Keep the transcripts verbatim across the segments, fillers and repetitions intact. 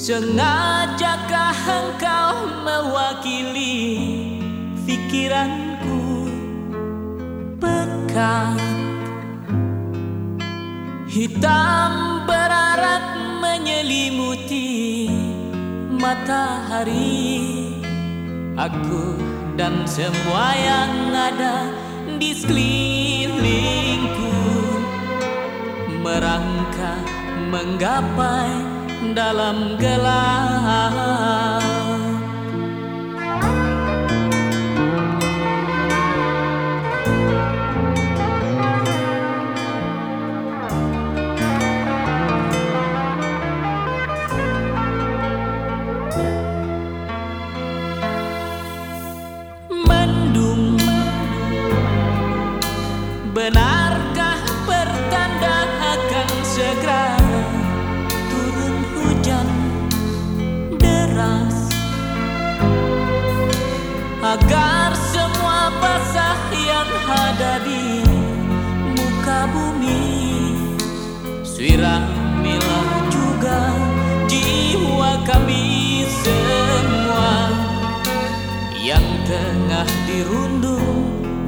Sengajakah engkau mewakili pikiranku? Pekat hitam berarak menyelimuti matahari. Aku dan semua yang ada di sekelilingku merangkak menggapai dalam gelap. Mendung, benarkah pertanda akan segera turun hujan deras, agar semua basah yang ada di muka bumi? Siramilah juga jiwa kami semua yang tengah dirundung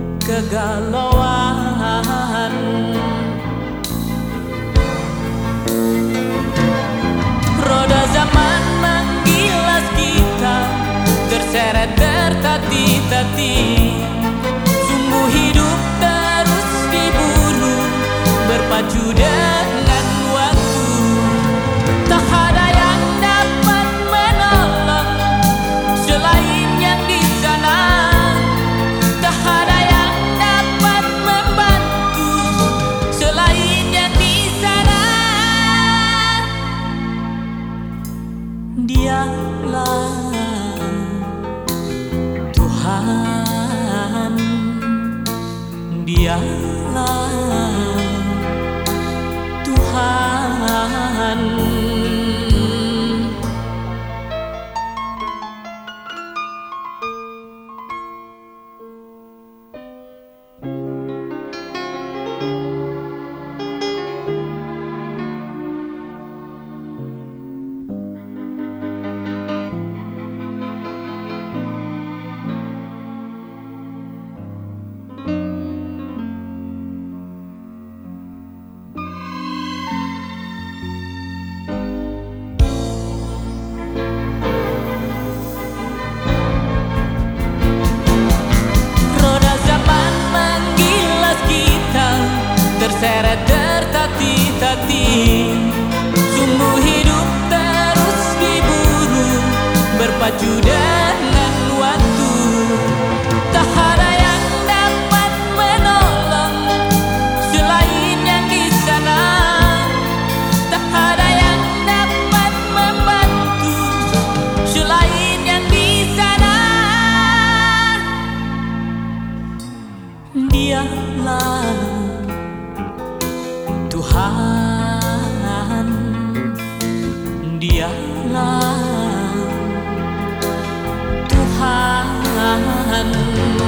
kegalauan. Roda zaman menggilas kita, terseret tertati-tati. Sungguh hidup terus diburu, berpacu dengan waktu. Tak ada yang dapat menolong selain yang di sana. Tak ada yang dapat membantu selain yang di sana. Dialah Tuhan, Dialah Tuhan. Terseret tertati-tati, sungguh hidup terus diburu, berpacu dengan waktu. Tak ada yang dapat menolong selain yang di sana. Tak ada yang dapat membantu selain yang di sana. Dialah Tuhan, Dialah Tuhan.